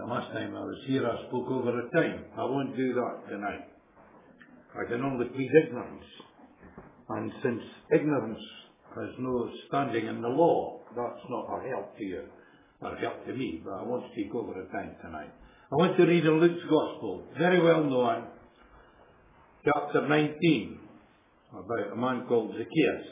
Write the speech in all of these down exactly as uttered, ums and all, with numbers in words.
last time I was here I spoke over the time. I won't do that tonight. I can only plead ignorance. And since ignorance has no standing in the law, that's not a help to you, or a help to me, but I won't speak over the time tonight. I want to read in Luke's Gospel, very well known, chapter nineteen, about a man called Zacchaeus.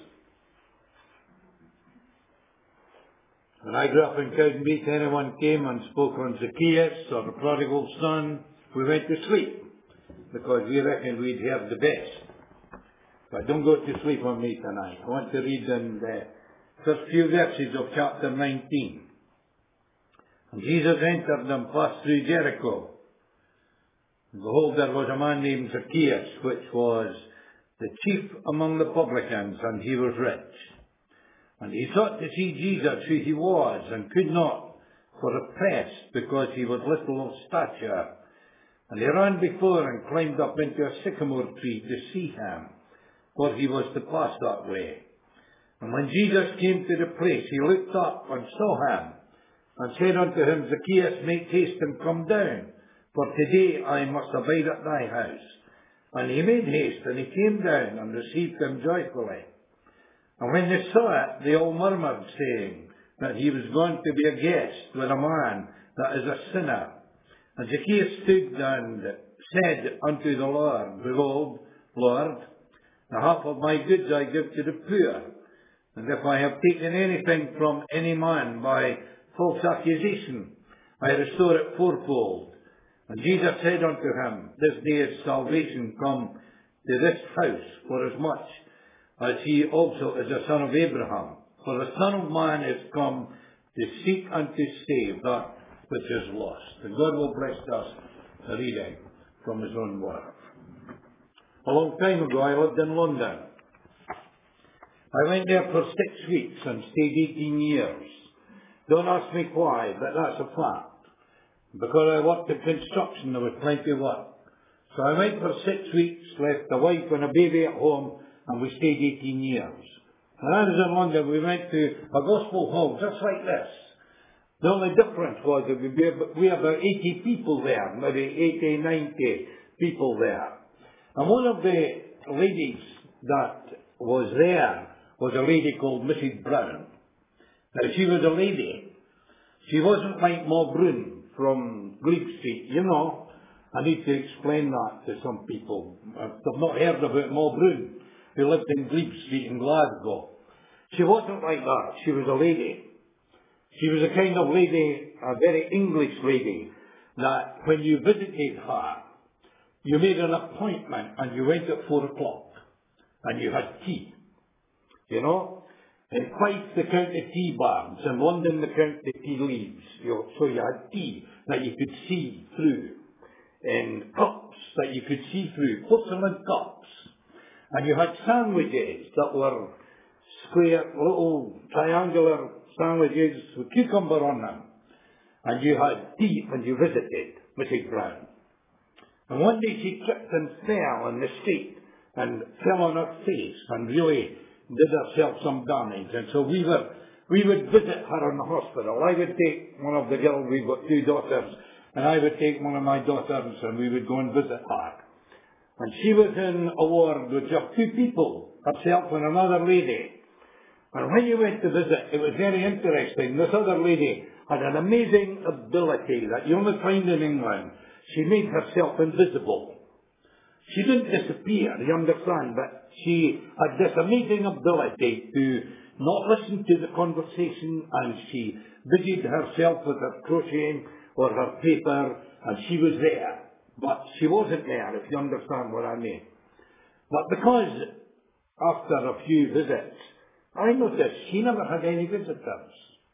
When I grew up in Cowdenbeath, anyone came and spoke on Zacchaeus or the prodigal son, we went to sleep, because we reckoned we'd heard the best. But don't go to sleep on me tonight. I want to read in the first few verses of chapter nineteen. And Jesus entered and passed through Jericho. And behold, there was a man named Zacchaeus, which was the chief among the publicans, and he was rich. And he sought to see Jesus, who he was, and could not, for the press, because he was little of stature. And he ran before and climbed up into a sycamore tree to see him, for he was to pass that way. And when Jesus came to the place, he looked up and saw him, and said unto him, Zacchaeus, make haste and come down, for today I must abide at thy house. And he made haste, and he came down and received him joyfully. And when they saw it, they all murmured, saying that he was going to be a guest with a man that is a sinner. And Zacchaeus stood and said unto the Lord, Behold, Lord, the half of my goods I give to the poor. And if I have taken anything from any man by false accusation, I restore it fourfold. And Jesus said unto him, This day is salvation come to this house, forasmuch as he also is a son of Abraham. For the Son of Man is come to seek and to save that which is lost. And God will bless us a reading from his own word. A long time ago I lived in London. I went there for six weeks and stayed eighteen years. Don't ask me why, but that's a fact. Because I worked in construction, there was plenty of work. So I went for six weeks, left a wife and a baby at home, and we stayed eighteen years. When I was in London, we went to a gospel hall just like this. The only difference was that we had about eighty people there, maybe eighty, ninety people there. And one of the ladies that was there was a lady called Missus Brown. Now, she was a lady. She wasn't like Ma Brun from Glebe Street, you know. I need to explain that to some people. They've not heard about Ma Brun, who lived in Glebe Street in Glasgow. She wasn't like that. She was a lady. She was a kind of lady, a very English lady, that when you visited her, you made an appointment and you went at four o'clock and you had tea. You know? In Fife, they counted tea barns. In London, they counted tea leaves. You know, so you had tea that you could see through. And cups that you could see through. Porcelain cups. And you had sandwiches that were square, little triangular sandwiches with cucumber on them. And you had tea when you visited Missus Brown. And one day she tripped and fell in the street and fell on her face and really did herself some damage. And so we were, we would visit her in the hospital. I would take one of the girls, we've got two daughters, and I would take one of my daughters and we would go and visit her. And she was in a ward with just two people, herself and another lady. And when you went to visit, it was very interesting. This other lady had an amazing ability that you only find in England. She made herself invisible. She didn't disappear, you understand, but she had this amazing ability to not listen to the conversation, and she busied herself with her crocheting or her paper, and she was there. But she wasn't there, if you understand what I mean. But because after a few visits, I noticed she never had any visitors.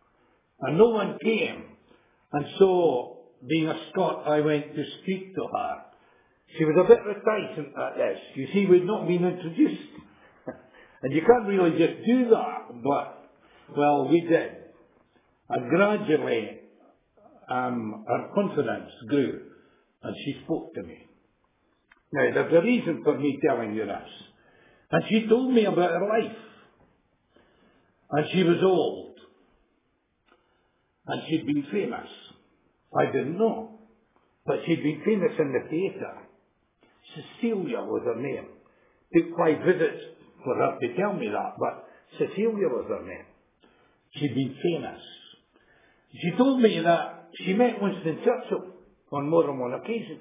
And no one came. And so, being a Scot, I went to speak to her. She was a bit reticent at this. You see, we'd not been introduced. And you can't really just do that. But, well, we did. And gradually, um, her confidence grew. And she spoke to me. Now, there's a reason for me telling you this. And she told me about her life. And she was old. And she'd been famous. I didn't know. But she'd been famous in the theatre. Cecilia was her name. Took five visits for her to tell me that, but Cecilia was her name. She'd been famous. She told me that she met Winston Churchill on more than one occasion.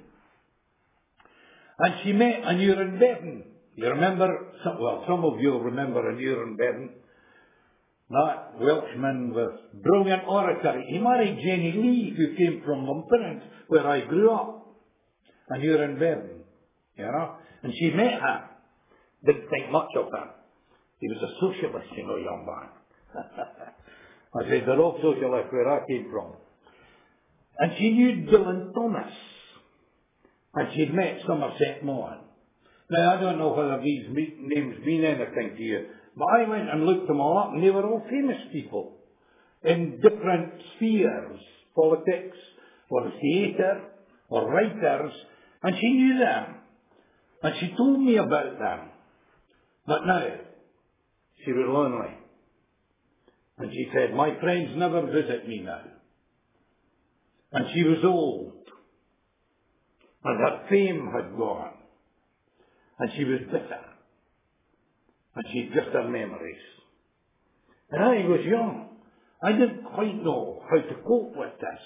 And she met Aneurin Bevan. You remember, some, well, some of you will remember Aneurin Bevan. That Welshman with brilliant oratory. He married Jenny Lee, who came from Lumpenant, where I grew up. Aneurin Bevan, you know. And she met him. Didn't think much of him. He was a socialist, you know, young man. I said, they're all socialists where I came from. And she knew Dylan Thomas. And she'd met Somerset Maugham. Now, I don't know whether these names mean anything to you, but I went and looked them all up, and they were all famous people in different spheres, politics, or theatre, or writers, and she knew them. And she told me about them. But now, she was lonely. And she said, my friends never visit me now. And she was old. And her fame had gone. And she was bitter. And she'd just her memories. And I was young. I didn't quite know how to cope with this.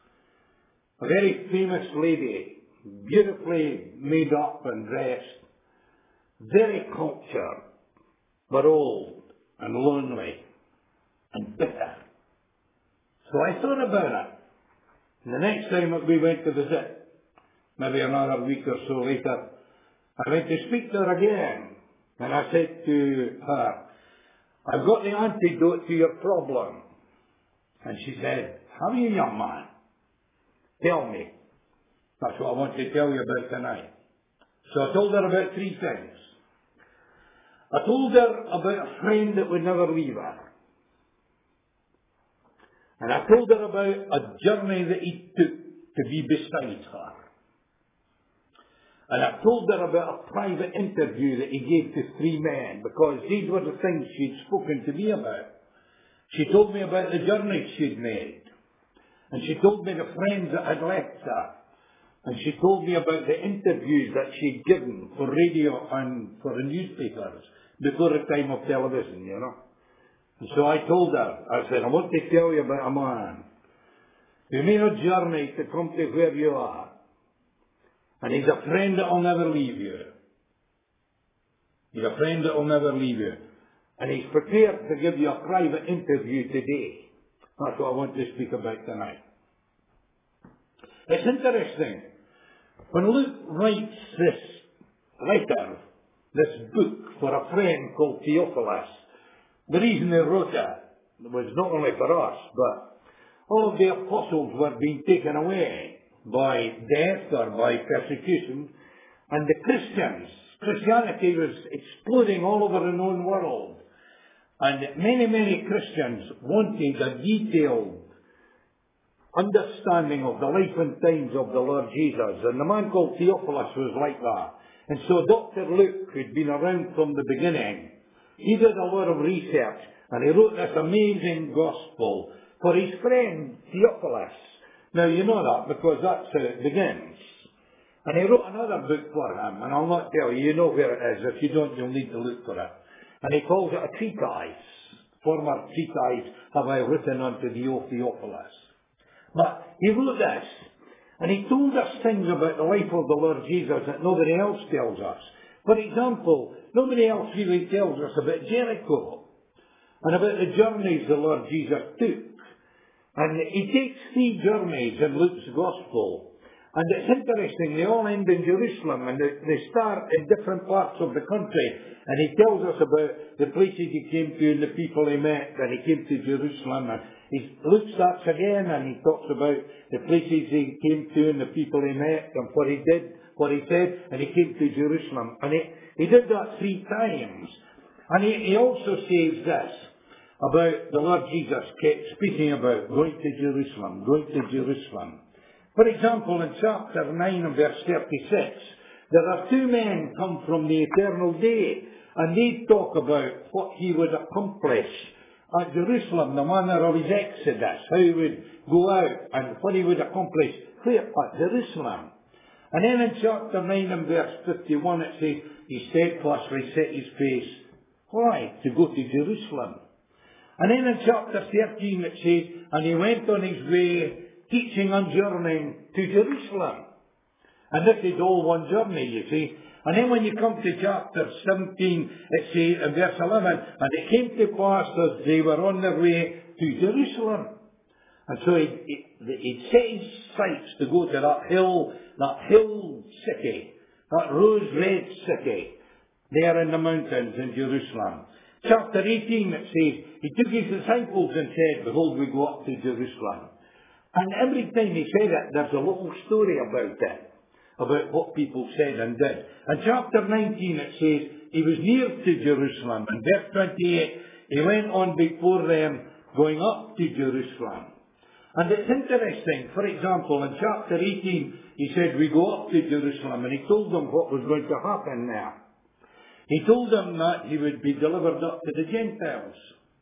A very famous lady, beautifully made up and dressed, very cultured, but old and lonely and bitter. So I thought about it. And the next time that we went to visit, maybe another week or so later, I went to speak to her again. And I said to her, I've got the antidote to your problem. And she said, have you, young man? Tell me. That's what I want to tell you about tonight. So I told her about three things. I told her about a friend that would never leave her. And I told her about a journey that he took to be beside her. And I told her about a private interview that he gave to three men, because these were the things she'd spoken to me about. She told me about the journeys she'd made. And she told me the friends that had left her. And she told me about the interviews that she'd given for radio and for the newspapers before the time of television, you know. And so I told her, I said, I want to tell you about a man who made a journey to come to where you are. And he's a friend that will never leave you. He's a friend that will never leave you. And he's prepared to give you a private interview today. That's what I want to speak about tonight. It's interesting. When Luke writes this letter, this book for a friend called Theophilus, the reason he wrote it was not only for us, but all of the apostles were being taken away by death or by persecution, and the Christians, Christianity was exploding all over the known world. And many, many Christians wanted a detailed understanding of the life and times of the Lord Jesus. And the man called Theophilus was like that. And so Doctor Luke, who'd been around from the beginning, he did a lot of research, and he wrote this amazing gospel for his friend Theophilus. Now you know that because that's how it begins. And he wrote another book for him, and I'll not tell you, you know where it is. If you don't, you'll need to look for it. And he calls it a treatise. Former treatise have I written unto thee, O Theophilus. But he wrote this, and he told us things about the life of the Lord Jesus that nobody else tells us. For example, nobody else really tells us about Jericho and about the journeys the Lord Jesus took. And he takes three journeys in Luke's Gospel. And it's interesting, they all end in Jerusalem, and they, they start in different parts of the country. And he tells us about the places he came to and the people he met, and he came to Jerusalem. And he, Luke starts again, and he talks about the places he came to and the people he met, and what he did, what he said, and he came to Jerusalem. And he, he did that three times. And he, he also says this about the Lord Jesus kept speaking about going to Jerusalem, going to Jerusalem. For example, in chapter nine and verse thirty-six, there are two men come from the eternal day, and they talk about what he would accomplish at Jerusalem, the manner of his exodus, how he would go out and what he would accomplish. Where? At Jerusalem. And then in chapter nine and verse fifty-one it says, he steadfastly set his face. Why? To go to Jerusalem. And then in chapter thirteen it says, and he went on his way, teaching and journeying to Jerusalem. And this is all one journey, you see. And then when you come to chapter seventeen, it says in verse eleven, and it came to pass as they were on their way to Jerusalem. And so he, he, he set his sights to go to that hill, that hill city, that rose-red city, there in the mountains in Jerusalem. Chapter eighteen, it says, he took his disciples and said, behold, we go up to Jerusalem. And every time he said it, there's a little story about it, about what people said and did. And chapter nineteen, it says, he was near to Jerusalem. And verse twenty-eight, he went on before them, going up to Jerusalem. And it's interesting, for example, in chapter eighteen, he said, we go up to Jerusalem, and he told them what was going to happen there. He told them that he would be delivered up to the Gentiles.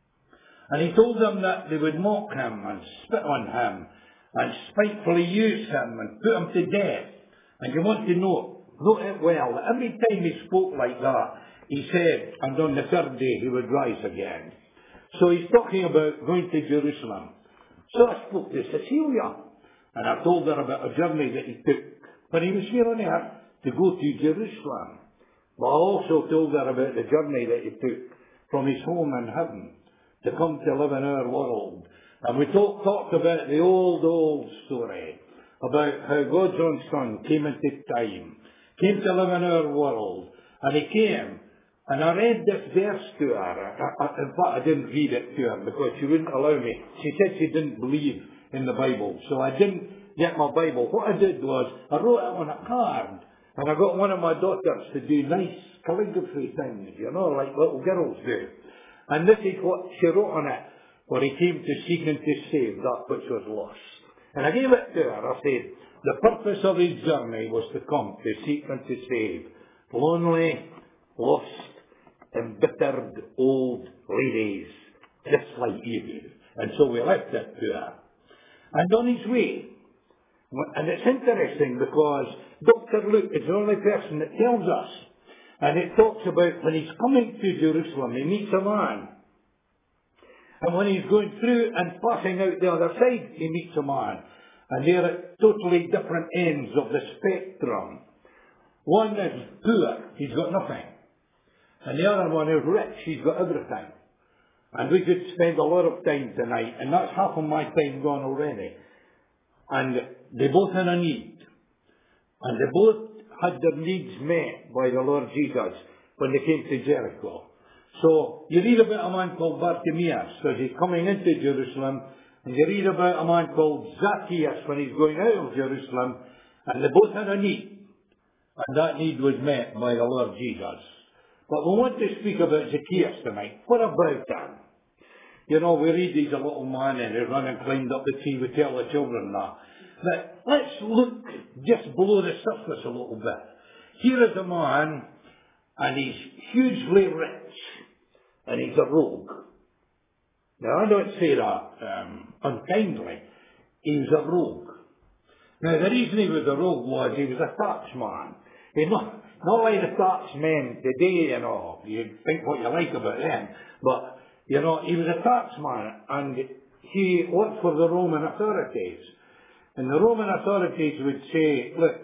And he told them that they would mock him and spit on him and spitefully use him and put him to death. And you want to know, note it well, that every time he spoke like that, he said, and on the third day he would rise again. So he's talking about going to Jerusalem. So I spoke to Cecilia, and I told her about a journey that he took when he was here on earth to go to Jerusalem. But I also told her about the journey that he took from his home in heaven to come to live in our world. And we talk, talked about the old, old story about how God's own Son came into time, came to live in our world, and he came. And I read this verse to her. I, I, in fact, I didn't read it to her because she wouldn't allow me. She said she didn't believe in the Bible. So I didn't get my Bible. What I did was I wrote it on a card. And I got one of my daughters to do nice calligraphy things, you know, like little girls do. And this is what she wrote on it. For he came to seek and to save that which was lost. And I gave it to her. I said, the purpose of his journey was to come to seek and to save lonely, lost, embittered old ladies, just like you. And so we left it to her. And on his way, and it's interesting because Doctor Luke is the only person that tells us, and it talks about when he's coming to Jerusalem, he meets a man. And when he's going through and passing out the other side, he meets a man. And they're at totally different ends of the spectrum. One is poor, he's got nothing. And the other one is rich, he's got everything. And we could spend a lot of time tonight, and that's half of my time gone already. And they both had a need. And they both had their needs met by the Lord Jesus when they came to Jericho. So you read about a man called Bartimaeus as he's coming into Jerusalem, and you read about a man called Zacchaeus when he's going out of Jerusalem, and they both had a need. And that need was met by the Lord Jesus. But we want to speak about Zacchaeus tonight. What about him? You know, we read he's a little man and he ran and climbed up the tree. We tell the children that. But let's look just below the surface a little bit. Here is a man, and he's hugely rich, and he's a rogue. Now, I don't say that um, unkindly. He was a rogue. Now, the reason he was a rogue was he was a taxman. He's not, not like the taxmen today, you know. You think what you like about them. But, you know, he was a taxman, and he worked for the Roman authorities. And the Roman authorities would say, look,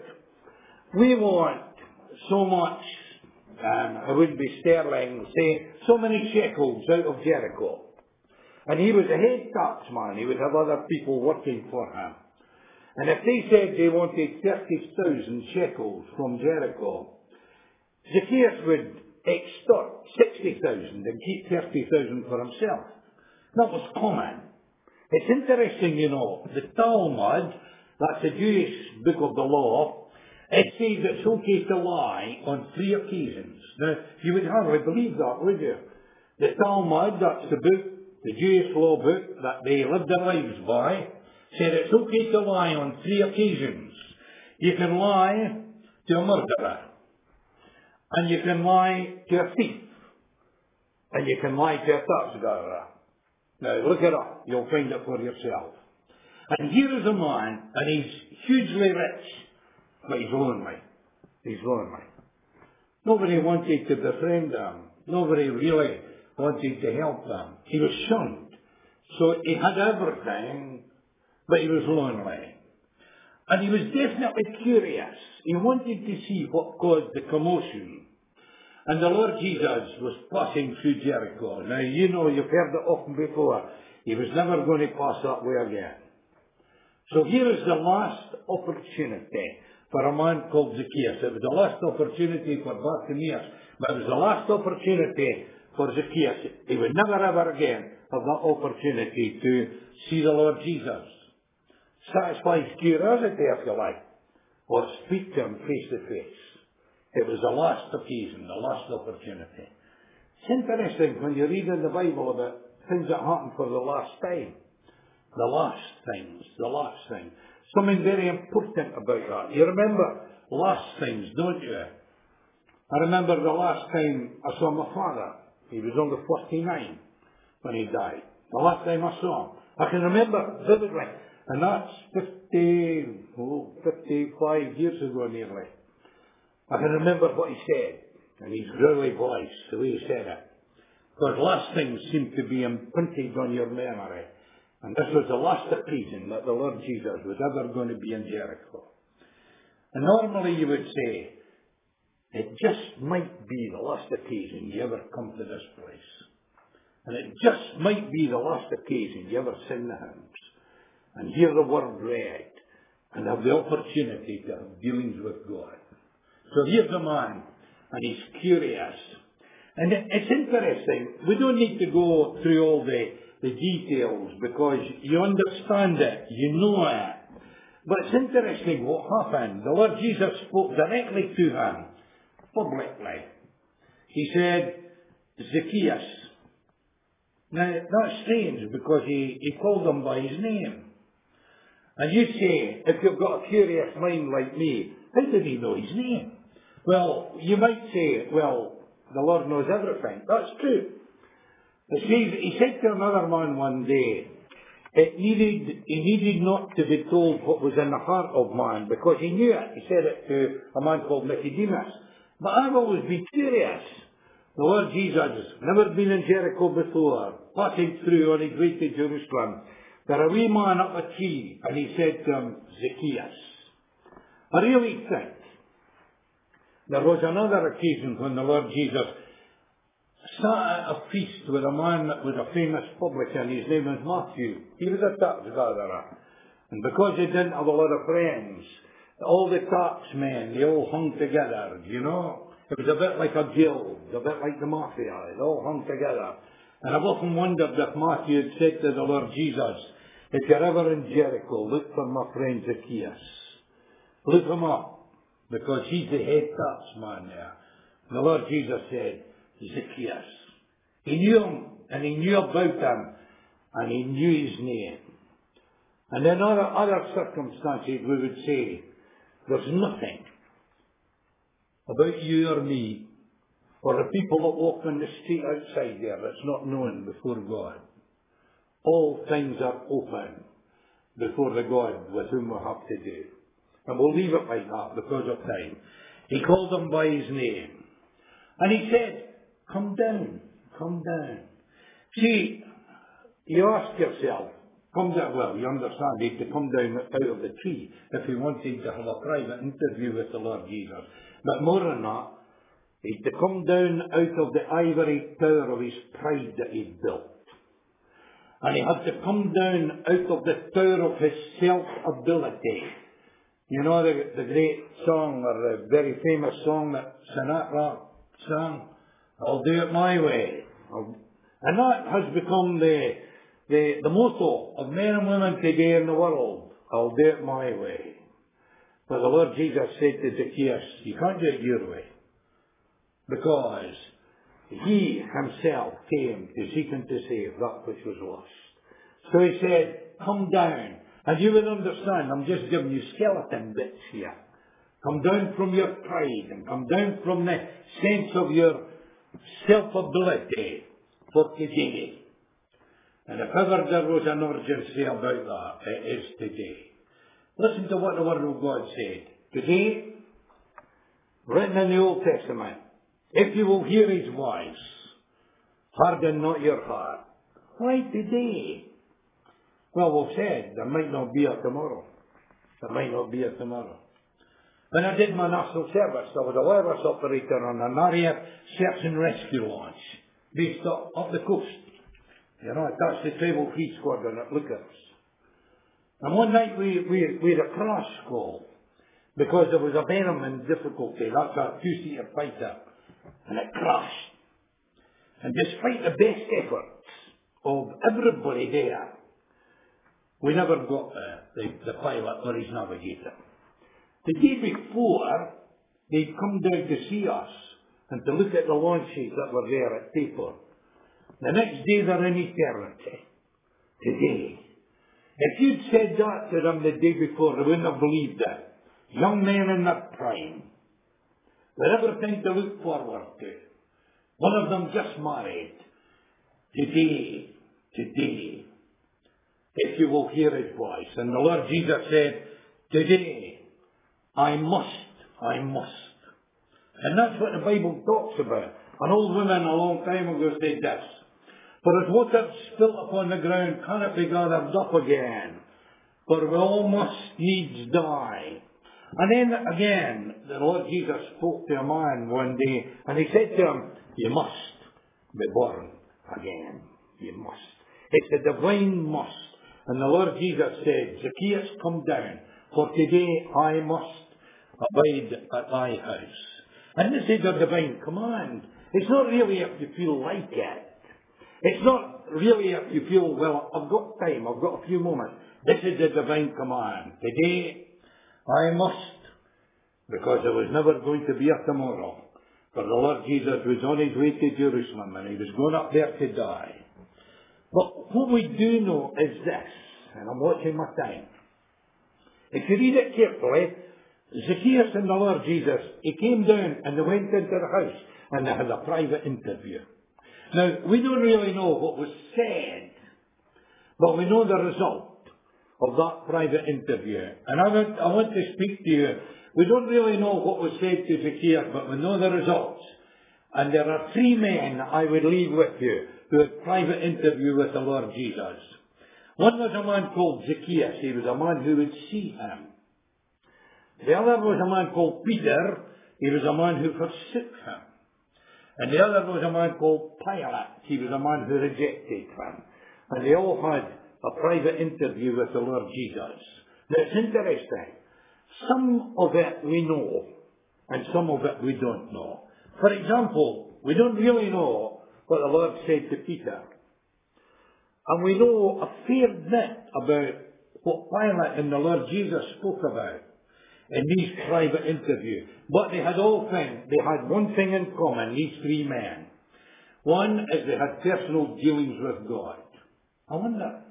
we want so much, um, it would be sterling, say, so many shekels out of Jericho. And he was a head taxman. He would have other people working for him. And if they said they wanted thirty thousand shekels from Jericho, Zacchaeus would extort sixty thousand and keep thirty thousand for himself. That was common. It's interesting, you know, the Talmud, that's a Jewish book of the law, it says it's okay to lie on three occasions. Now, you would hardly believe that, would you? The Talmud, that's the book, the Jewish law book that they lived their lives by, said it's okay to lie on three occasions. You can lie to a murderer, and you can lie to a thief, and you can lie to a tax gatherer. Now, look it up. You'll find it for yourself. And here is a man, and he's hugely rich, but he's lonely. He's lonely. Nobody wanted to befriend him. Nobody really wanted to help him. He was shunned. So he had everything, but he was lonely. And he was definitely curious. He wanted to see what caused the commotion. And the Lord Jesus was passing through Jericho. Now, you know, you've heard it often before. He was never going to pass that way again. So here is the last opportunity for a man called Zacchaeus. It was the last opportunity for Bartimaeus, but it was the last opportunity for Zacchaeus. He would never ever again have that opportunity to see the Lord Jesus. Satisfy his curiosity, if you like, or speak to him face to face. It was the last occasion, the last opportunity. It's interesting when you read in the Bible about things that happen for the last time. The last things, the last thing. Something very important about that. You remember last things, don't you? I remember the last time I saw my father. He was only forty-nine when he died. The last time I saw him. I can remember vividly. And that's fifty, oh, fifty-five years ago nearly. I can remember what he said. And his growly voice, the way he said it. Because last things seem to be imprinted on your memory. And this was the last occasion that the Lord Jesus was ever going to be in Jericho. And normally you would say, it just might be the last occasion you ever come to this place. And it just might be the last occasion you ever sing the hymns and hear the word read and have the opportunity to have dealings with God. So here's a man, and he's curious. And it's interesting. We don't need to go through all the the details, because you understand it, you know it. But it's interesting what happened. The Lord Jesus spoke directly to him, publicly. He said, Zacchaeus. Now, that's strange, because he, he called him by his name. And you say, if you've got a curious mind like me, how did he know his name? Well, you might say, well, the Lord knows everything. That's true. It says, he said to another man one day, it needed, he needed not to be told what was in the heart of man, because he knew it. He said it to a man called Nicodemus. But I've always been curious. The Lord Jesus, never been in Jericho before, passing through on his way to Jerusalem, there a wee man up a tree, and he said to him, Zacchaeus. I really think there was another occasion when the Lord Jesus sat at a feast with a man that was a famous publican. His name was Matthew. He was a tax gatherer. And because he didn't have a lot of friends, all the tax men, they all hung together, you know. It was a bit like a guild, a bit like the mafia. They all hung together. And I've often wondered if Matthew had said to the Lord Jesus, if you're ever in Jericho, look for my friend Zacchaeus. Look him up, because he's the head tax man there. And the Lord Jesus said, Zacchaeus. He knew him, and he knew about him, and he knew his name. And in other, other circumstances we would say, there's nothing about you or me, or the people that walk on the street outside there, that's not known before God. All things are open before the God with whom we have to do. And we'll leave it like that because of time. He called him by his name. And he said, come down, come down. See, you ask yourself, come down, well, you understand, he had to come down out of the tree if he wanted to have a private interview with the Lord Jesus. But more than that, he had to come down out of the ivory tower of his pride that he'd built. And he had to come down out of the tower of his self-ability. You know the, the great song, or the very famous song that Sinatra sang, I'll do it my way. I'll... And that has become the, the, the motto of men and women today in the world. I'll do it my way. But the Lord Jesus said to Zacchaeus, you can't do it your way. Because he himself came to seek and to save that which was lost. So he said, come down. And you will understand, I'm just giving you skeleton bits here. Come down from your pride and come down from the sense of your self-ability for today. And if ever there was an urgency about that, it is today. Listen to what the Word of God said. Today, written in the Old Testament, if you will hear His voice, harden not your heart. Why today? Well, we've said there might not be a tomorrow. There might not be a tomorrow. When I did my national service, I was a wireless operator on an area search and rescue launch based up, up the coast. You know, that's the Tribal Fleet Squadron at Lookers. And one night we, we, we had a crash call because there was a venom in difficulty. That's a two-seater fighter. And it crashed. And despite the best efforts of everybody there, we never got the, the, the pilot or his navigator. The day before, they'd come down to see us and to look at the launches that were there at Taper. The next day they're in eternity. Today. If you'd said that to them the day before, they wouldn't have believed it. Young men in their prime, with everything to look forward to. One of them just married. Today, today, if you will hear His voice. And the Lord Jesus said, today, I must, I must. And that's what the Bible talks about. An old woman a long time ago said this. For as water spilt upon the ground cannot be gathered up again. For we all must needs die. And then again, the Lord Jesus spoke to a man one day, and He said to him, you must be born again. You must. It's a divine must. And the Lord Jesus said, Zacchaeus, come down, for today I must abide at thy house. And this is a divine command. It's not really if you feel like it. It's not really if you feel, well, I've got time, I've got a few moments. This is the divine command. Today I must, because there was never going to be a tomorrow. For the Lord Jesus was on His way to Jerusalem and He was going up there to die. But what we do know is this, and I'm watching my time. If you read it carefully, Zacchaeus and the Lord Jesus, He came down and they went into the house and they had a private interview. Now, we don't really know what was said, but we know the result of that private interview. And I want, I want to speak to you. We don't really know what was said to Zacchaeus, but we know the results. And there are three men I would leave with you who had private interview with the Lord Jesus. One was a man called Zacchaeus. He was a man who would see Him. The other was a man called Peter. He was a man who forsook Him. And the other was a man called Pilate. He was a man who rejected Him. And they all had a private interview with the Lord Jesus. Now it's interesting. Some of it we know, and some of it we don't know. For example, we don't really know what the Lord said to Peter. And we know a fair bit about what Pilate and the Lord Jesus spoke about in these private interviews. But they had all things, they had one thing in common, these three men. One is they had personal dealings with God. I wonder,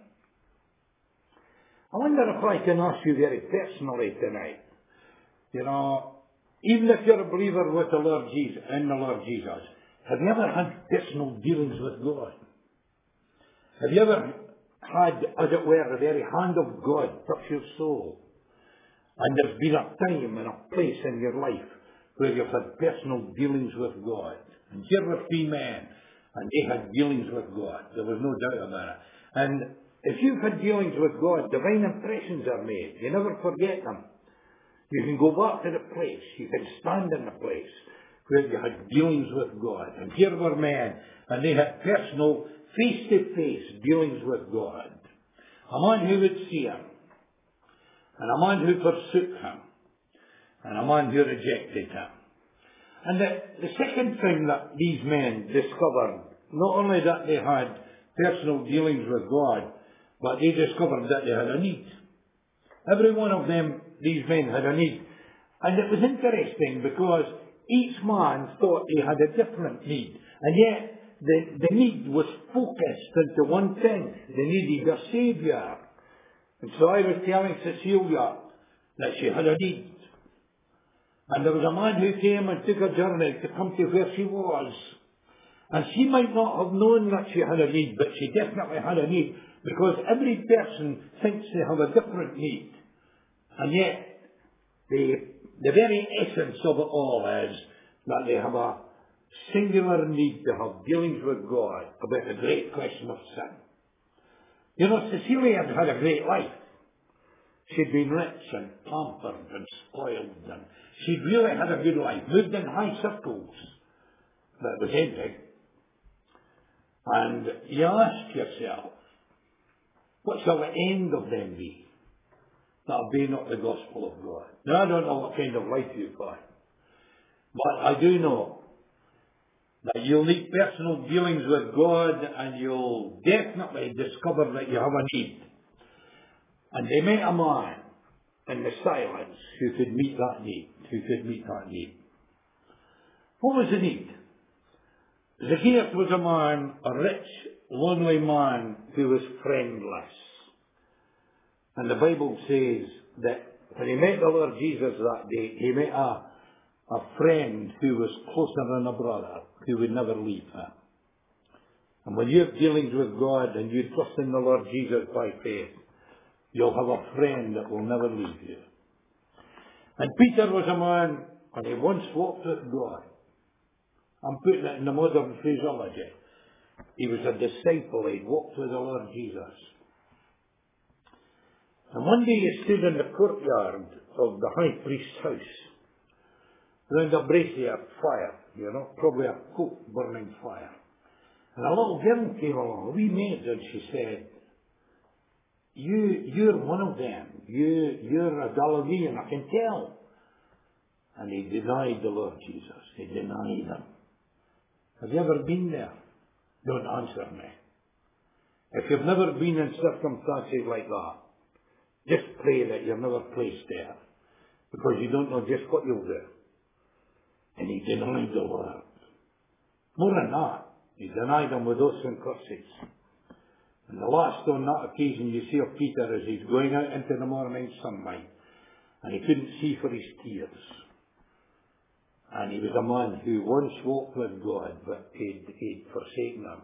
I wonder if I can ask you very personally tonight, you know, even if you're a believer with the Lord Jesus, in the Lord Jesus, have you ever had personal dealings with God? Have you ever had, as it were, the very hand of God touch your soul? And there's been a time and a place in your life where you've had personal dealings with God. And here were three men, and they had dealings with God. There was no doubt about it. And if you've had dealings with God, divine impressions are made. You never forget them. You can go back to the place. You can stand in the place where you had dealings with God. And here were men, and they had personal, face-to-face dealings with God. A man who would see Him, and a man who forsook Him, and a man who rejected Him. And the, the second thing that these men discovered, not only that they had personal dealings with God, but they discovered that they had a need. Every one of them, these men, had a need. And it was interesting because each man thought he had a different need. And yet, the, the need was focused into one thing. They needed a Saviour. And so I was telling Cecilia that she had a need. And there was a man who came and took a journey to come to where she was. And she might not have known that she had a need, but she definitely had a need, because every person thinks they have a different need. And yet, the, the very essence of it all is that they have a singular need to have dealings with God about the great question of sin. You know, Cecilia had had a great life. She'd been rich and pampered and spoiled, and she'd really had a good life, moved in high circles. But it was empty. And you ask yourself, what shall the end of them be that obey not the gospel of God? Now, I don't know what kind of life you've got, but I do know that you'll need personal dealings with God, and you'll definitely discover that you have a need. And they met a man in the silence who could meet that need, who could meet that need. What was the need? Zacchaeus was a man, a rich, lonely man who was friendless. And the Bible says that when he met the Lord Jesus that day, he met a, a friend who was closer than a brother, who would never leave him. And when you have dealings with God and you trust in the Lord Jesus by faith, you'll have a friend that will never leave you. And Peter was a man, and he once walked with God. I'm putting it in the modern phraseology. He was a disciple. He walked with the Lord Jesus. And one day he stood in the courtyard of the high priest's house, around a brazier fire, you know, probably a coke burning fire. And a little girl came along, a wee maid, and she said, You, you're one of them. You, you're a Galilean, I can tell. And he denied the Lord Jesus. He denied him. Have you ever been there? Don't answer me. If you've never been in circumstances like that, just pray that you're never placed there, because you don't know just what you'll do. And he denied the Lord. More than that, he denied him with oaths and curses. And the last on that occasion you see of Peter is he's going out into the morning sunlight, and he couldn't see for his tears. And he was a man who once walked with God, but he'd, he'd forsaken him.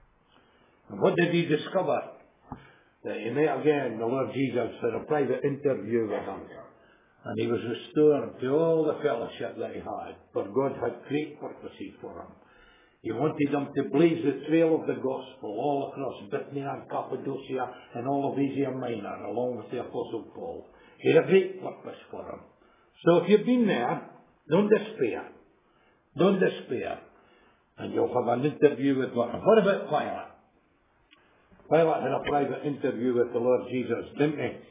And what did he discover? That he met again the Lord Jesus for a private interview with him. And he was restored to all the fellowship that he had, for God had great purposes for him. He wanted them to blaze the trail of the gospel all across Bithynia and Cappadocia and all of Asia Minor, along with the Apostle Paul. He had a great purpose for him. So if you've been there, don't despair. Don't despair. And you'll have an interview with God. And what about Pilate? Pilate had a private interview with the Lord Jesus, didn't he?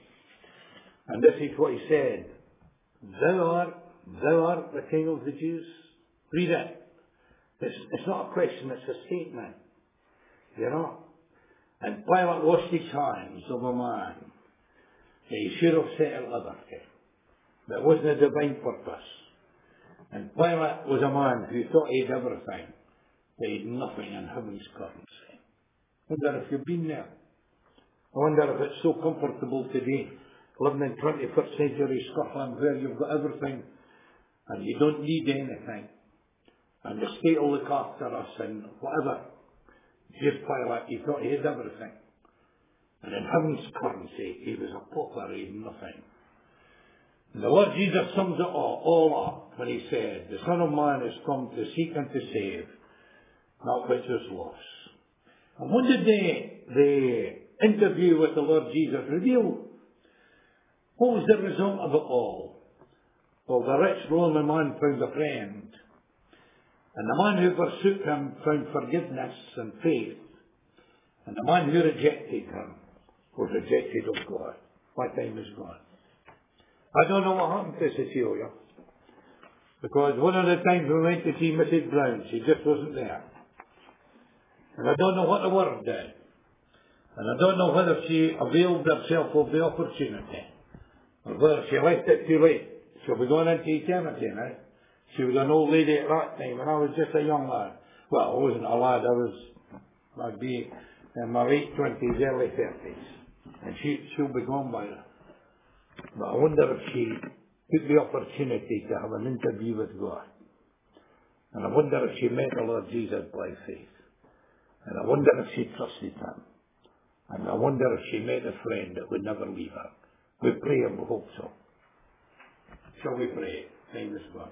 And this is what he said. Thou art, thou art the King of the Jews. Read it. It's, it's not a question, it's a statement. You know? And Pilate washed his hands of a man. He should have set at liberty. That wasn't a divine purpose. And Pilate was a man who thought he had everything, but he had nothing in heaven's currency. I wonder if you've been there. I wonder if it's so comfortable today, living in twenty-first century Scotland, where you've got everything and you don't need anything. And the state will look after us and whatever. Here's Pilate, he thought he had everything. And in heaven's currency, he was a pauper, he had nothing. And the Lord Jesus sums it all, all up when he said, the Son of Man has come to seek and to save that which is lost. And what did the, the interview with the Lord Jesus reveal? What was the result of it all? Well, the rich lonely man found a friend. And the man who forsook him found forgiveness and faith. And the man who rejected him was rejected of God. My time is gone. I don't know what happened to Cecilia, because one of the times we went to see Missus Brown, she just wasn't there. And I don't know what the word did. And I don't know whether she availed herself of the opportunity, or whether she left it too late. She'll be going into eternity now. She was an old lady at that time, and I was just a young lad. Well, I wasn't a lad, I was, I'd be in my late twenties, early thirties. And she, she'll be gone by now. But I wonder if she took the opportunity to have an interview with God. And I wonder if she met the Lord Jesus by faith. And I wonder if she trusted him. And I wonder if she met a friend that would never leave her. We pray and we hope so. Shall we pray? Time is gone.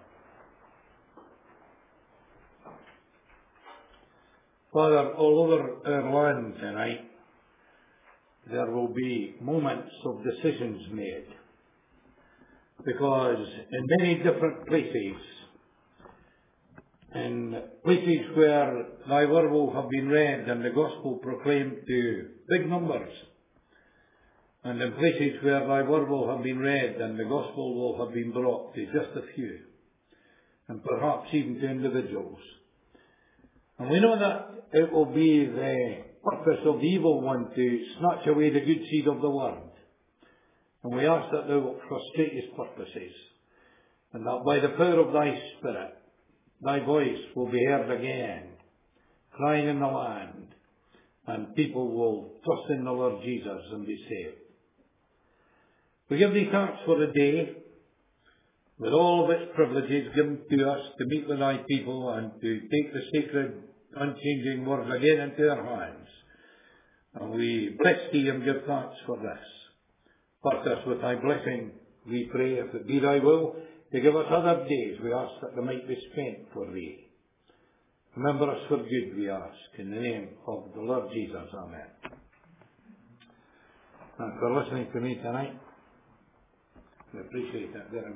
Father, all over our land tonight, there will be moments of decisions made. Because in many different places, in places where thy word will have been read and the gospel proclaimed to big numbers, and in places where thy word will have been read and the gospel will have been brought to just a few, and perhaps even to individuals. And we know that it will be the purpose of the evil one to snatch away the good seed of the word. And we ask that thou wilt frustrate his purposes, and that by the power of thy Spirit, thy voice will be heard again, crying in the land, and people will trust in the Lord Jesus and be saved. We give thee thanks for the day, with all of its privileges given to us to meet with thy people and to take the sacred, unchanging word again into our hands. And we bless thee and give thanks for this. Part us with thy blessing, we pray, if it be thy will, to give us other days. We ask that they might be spent for thee. Remember us for good, we ask, in the name of the Lord Jesus. Amen. Thanks for listening to me tonight. I appreciate that very much.